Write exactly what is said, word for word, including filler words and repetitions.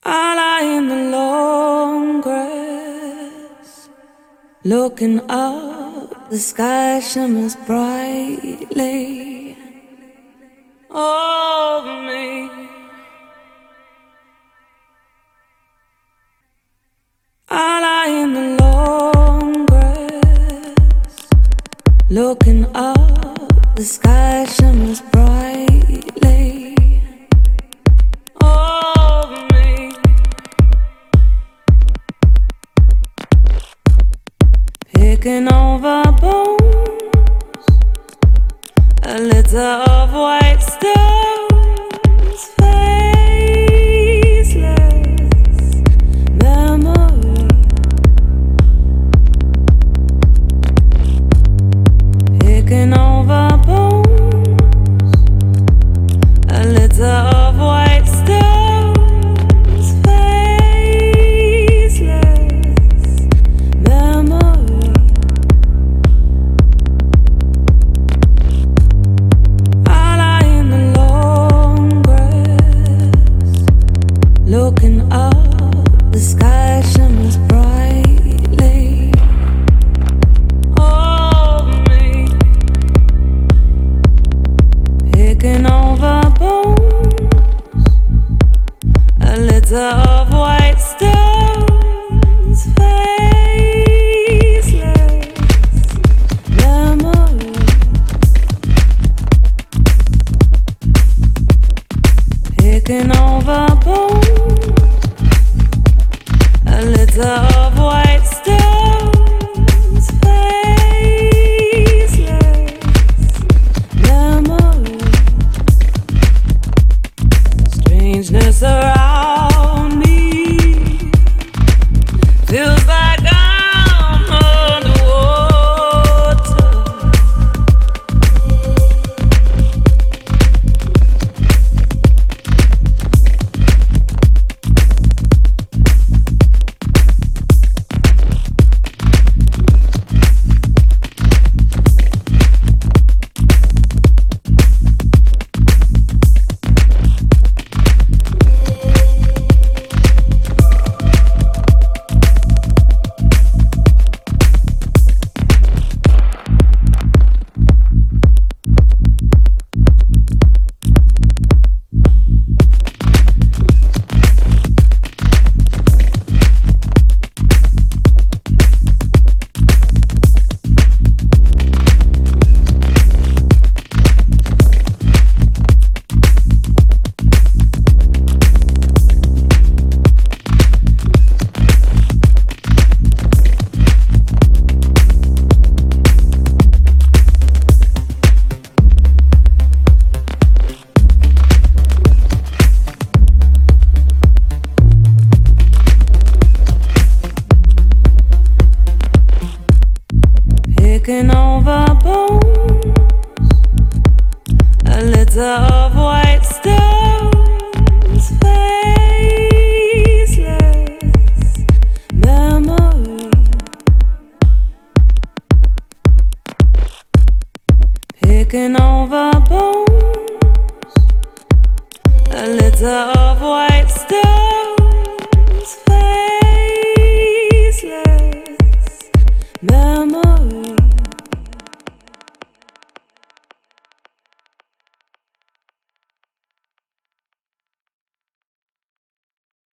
I lie in the long grass, looking up, the sky shimmers brightly over me. I lie in the long grass, looking up, the sky shimmers brightly over me. Picking over bones, a litter of white stones, faceless memory. Picking over bones, a litter of white stones, faceless memory. Looking up, the sky shimmers brightly over me. Picking over bones, a litter of white stones, faceless memory. Picking over bones, a litter of white stones, faceless memory. Strangeness around me feels like I'm underwater. Picking over bones, a litter of white stones, faceless memory. Picking over bones, a litter of white stones.